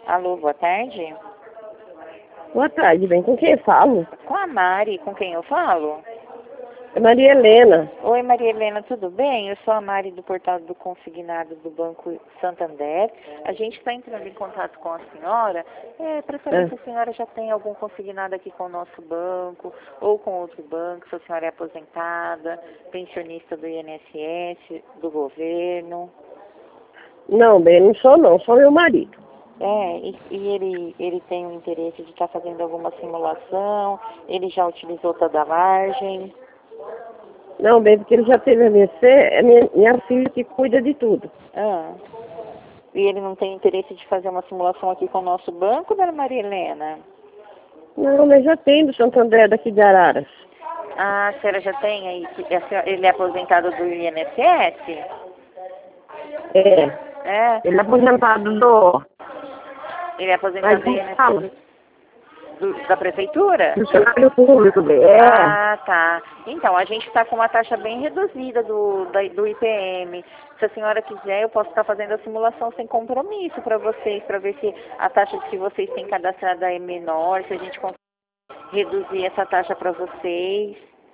Alô, boa tarde. Boa tarde, bem. Com quem eu falo? Com a Mari, com quem eu falo? É Maria Helena. Oi, Maria Helena, tudo bem? Eu sou a Mari do portal do Consignado do Banco Santander. A gente está entrando em contato com a senhora para saber se a senhora já tem algum consignado aqui com o nosso banco ou com outro banco, se a senhora é aposentada, pensionista do INSS, do governo. Não, bem, não sou não, sou meu marido. Ele tem o interesse de estar fazendo alguma simulação, ele já utilizou toda a margem. Não, bem, porque ele já teve AVC, é minha filha que cuida de tudo. E ele não tem interesse de fazer uma simulação aqui com o nosso banco, dona Maria Helena? Não, mas já tem do Santo André daqui de Araras. Ah, a senhora já tem aí? Ele é aposentado do INSS? É. Ele é aposentado Ele é aposentado do INSS? Da prefeitura? Funcionário público, bem. Ah, tá. Então, a gente está com uma taxa bem reduzida do IPM. Se a senhora quiser, eu posso estar fazendo a simulação sem compromisso para vocês, para ver se a taxa que vocês têm cadastrada é menor, se a gente consegue reduzir essa taxa para vocês.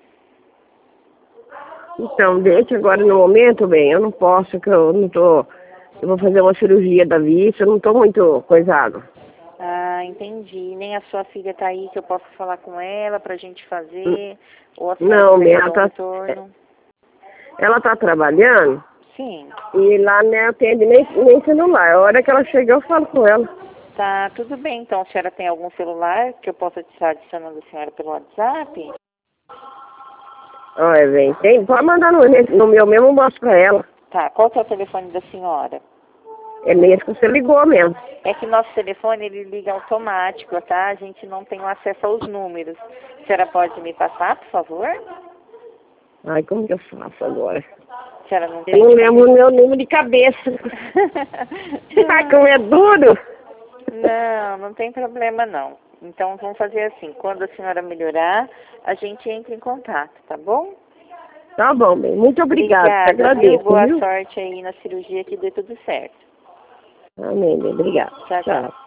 Então, deixa agora no momento, bem, eu não posso, que eu não tô... Eu vou fazer uma cirurgia da vista, eu não tô muito coisado. Ah, entendi. Nem a sua filha tá aí que eu posso falar com ela pra gente fazer? Ou a senhora Não, quiser ela tá... retorno? Ela tá trabalhando. Sim. E lá não atende nem celular. A hora que ela chegar, eu falo com ela. Tá, tudo bem. Então, a senhora tem algum celular que eu possa estar adicionando a senhora pelo WhatsApp? Olha, bem, tem. Pode mandar no meu mesmo, eu mostro pra ela. Tá, qual que é o telefone da senhora? É mesmo que você ligou mesmo. É que nosso telefone, ele liga automático, tá? A gente não tem acesso aos números. A senhora pode me passar, por favor? Ai, como que eu faço agora? A senhora não tem? Eu não lembro o meu número de cabeça. Ai, como é duro. Não tem problema não. Então, vamos fazer assim. Quando a senhora melhorar, a gente entra em contato, tá bom? Tá bom, bem. Muito obrigada. Obrigada, Agradeço, viu? Boa viu? sorte aí na cirurgia, que dê tudo certo. Amém, bem. Obrigada. Tchau, tchau.